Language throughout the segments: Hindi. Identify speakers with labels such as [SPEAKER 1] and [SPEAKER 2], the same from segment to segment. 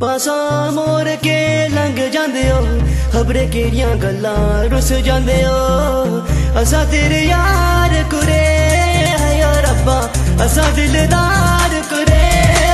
[SPEAKER 1] पासा मोर के लंघ जांदे हो, खबरे केड़ियां गल्लां रुस जांदे हो। असा तेरे यार कुरे है रब्बा, असा दिलदार कुरे।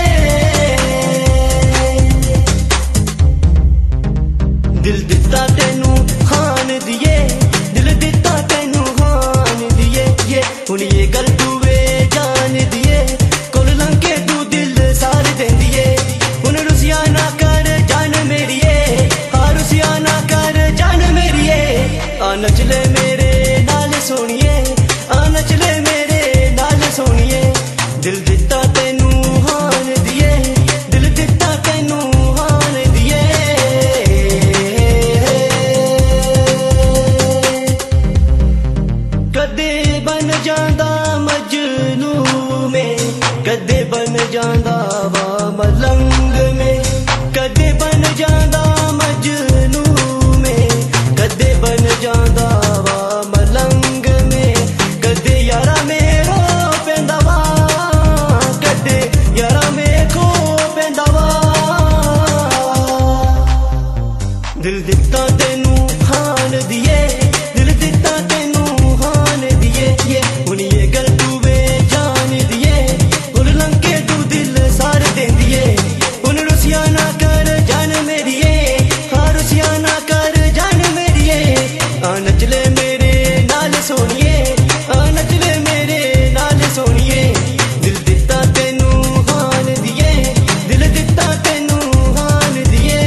[SPEAKER 1] दिल दिता तेनू खान दिए, दिल दिता तेनू खान दिए। ये हुण ये गल तू वे जान दिए, कोल लंके तू दिल सार देंदिए। हुण रुसिया ना कर जान मेरिए, हाँ रुसिया ना कर जान मेरिए। आ नच ले मेरे नाल सोनिए, आ नच ले मेरे नाल सोनिए। दिल दिता तेनू हान दिए, दिल दिता तेनू हान दिए। कदे बन जांदा मजनू में, कदे बन जांदा वा मलंग में। कदे बन जांदा मजनू में, कदे बन जांदा वा मलंग में। कदे यारा मेरो पेंदा वा, कदे यारा मेरे पेंदा वा। दिल दिता तेनू हान दिए, दिल दिता तेनू हान दिए। ये हुण ये गल तू वे जान दिए, हुण लंके तू दिल सार देंदिए। हुण रुसिया ना कर जान मेरिए, हाँ रुसिया ना कर जान मेरिए। आ नच ले मेरे नाल सोनिए, आ नच ले मेरे नाल सोनिए। दिल दिता तेनू हान दिए, दिल दिता तेनू हान दिए।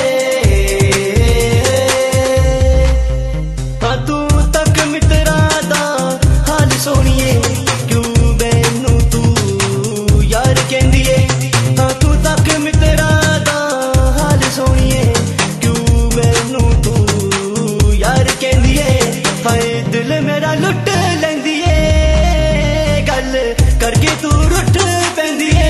[SPEAKER 1] हाँ तू तक मित्रा दा हाल सोनिए, क्यों मैनू तू यार कहंदिए। हाँ तू तक मित्रा दा हाल सोनिए, क्यों मैनू तू यार कहंदिए। हाय दिल मेरा लुट लैंदिए, गल करके तू रुठ पैंदिए।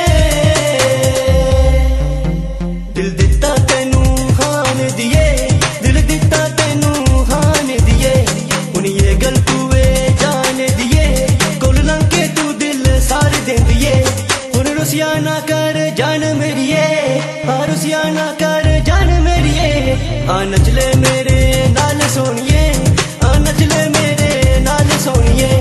[SPEAKER 1] दिल दिता तेनू हान दिए, दिल दिता तेनू हान दिए। हुण ये गल तू वे जान दिए, कोल लंके तू दिल सार देंदिए। हुण रुसिया ना कर जान मेरिए, हाँ रुसिया ना कर जान मेरिए। आ नच ले मेरे नाल सोनिए, आ नच ले मेरे नाल सोनिए।